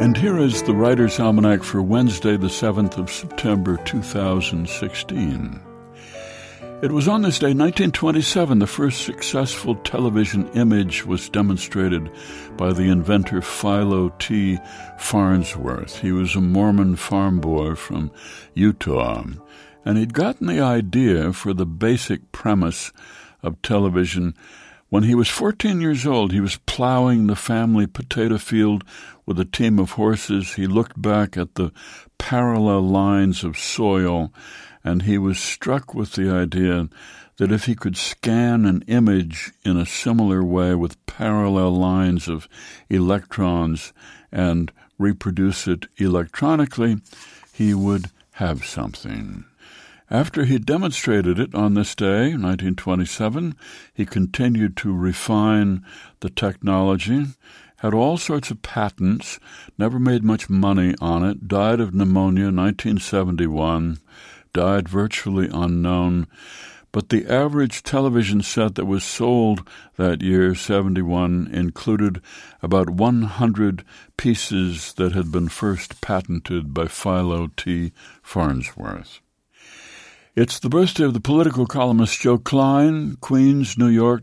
And here is the Writer's Almanac for Wednesday, the 7th of September, 2016. It was on this day, 1927, the first successful television image was demonstrated by the inventor Philo T. Farnsworth. He was a Mormon farm boy from Utah, and he'd gotten the idea for the basic premise of television when he was 14 years old. He was plowing the family potato field with a team of horses. He looked back at the parallel lines of soil, and he was struck with the idea that if he could scan an image in a similar way with parallel lines of electrons and reproduce it electronically, he would have something. After he demonstrated it on this day, 1927, he continued to refine the technology, had all sorts of patents, never made much money on it, died of pneumonia in 1971, died virtually unknown, but the average television set that was sold that year, 71, included about 100 pieces that had been first patented by Philo T. Farnsworth. It's the birthday of the political columnist Joe Klein, Queens, New York,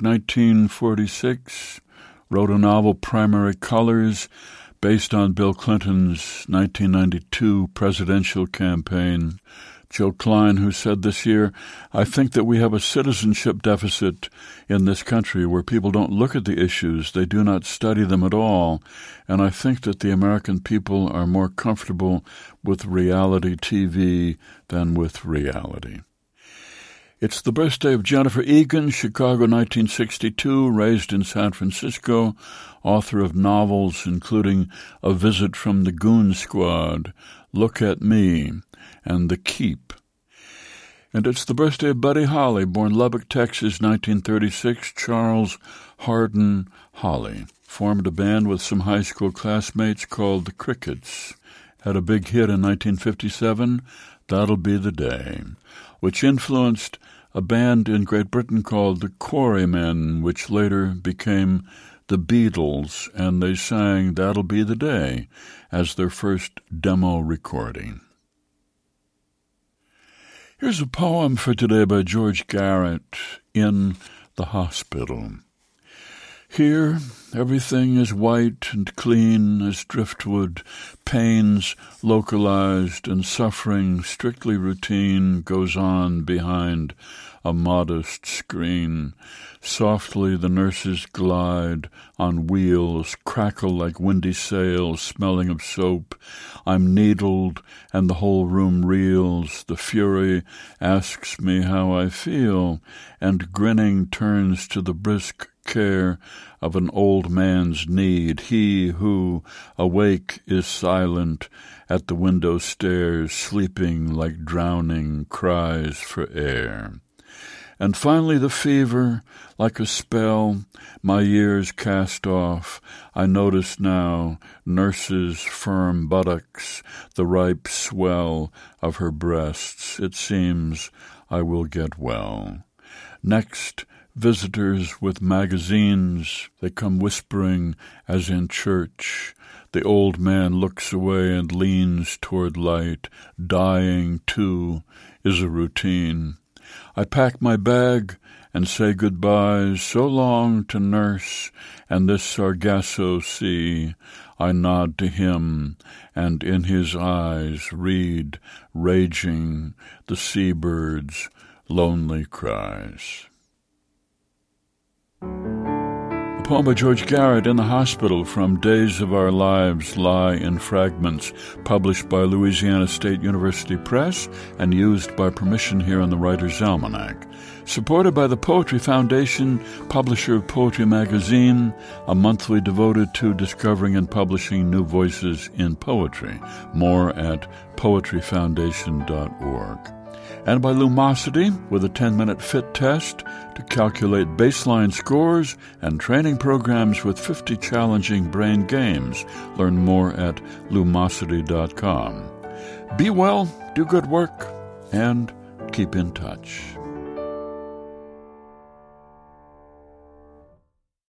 1946, wrote a novel, Primary Colors, based on Bill Clinton's 1992 presidential campaign. Joe Klein, who said this year, "I think that we have a citizenship deficit in this country where people don't look at the issues, they do not study them at all, and I think that the American people are more comfortable with reality TV than with reality." It's the birthday of Jennifer Egan, Chicago, 1962, raised in San Francisco, author of novels including A Visit from the Goon Squad, Look at Me, and The Keep. And it's the birthday of Buddy Holly, born Lubbock, Texas, 1936, Charles Hardin Holly. Formed a band with some high school classmates called the Crickets. Had a big hit in 1957, That'll Be the Day, which influenced a band in Great Britain called the Quarrymen, which later became the Beatles, and they sang That'll Be the Day as their first demo recording. Here's a poem for today by George Garrett, In the Hospital. Here, everything is white and clean as driftwood, pains localized and suffering strictly routine goes on behind a modest screen. Softly the nurses glide on wheels, crackle like windy sails, smelling of soap. I'm needled and the whole room reels. The fury asks me how I feel, and grinning turns to the brisk care of an old man's need. He who, awake, is silent, at the window stares, sleeping like drowning, cries for air. And finally the fever, like a spell, my years cast off. I notice now nurse's firm buttocks, the ripe swell of her breasts. It seems I will get well. Next, visitors with magazines, they come whispering as in church. The old man looks away and leans toward light. Dying, too, is a routine. I pack my bag and say goodbye, so long to nurse and this Sargasso sea. I nod to him, and in his eyes read, raging, the seabird's lonely cries. A poem by George Garrett, In the Hospital, from Days of Our Lives Lie in Fragments, published by Louisiana State University Press and used by permission here on the Writer's Almanac. Supported by the Poetry Foundation, publisher of Poetry Magazine, a monthly devoted to discovering and publishing new voices in poetry. More at poetryfoundation.org. And by Lumosity, with a 10-minute fit test to calculate baseline scores and training programs with 50 challenging brain games. Learn more at lumosity.com. Be well, do good work, and keep in touch.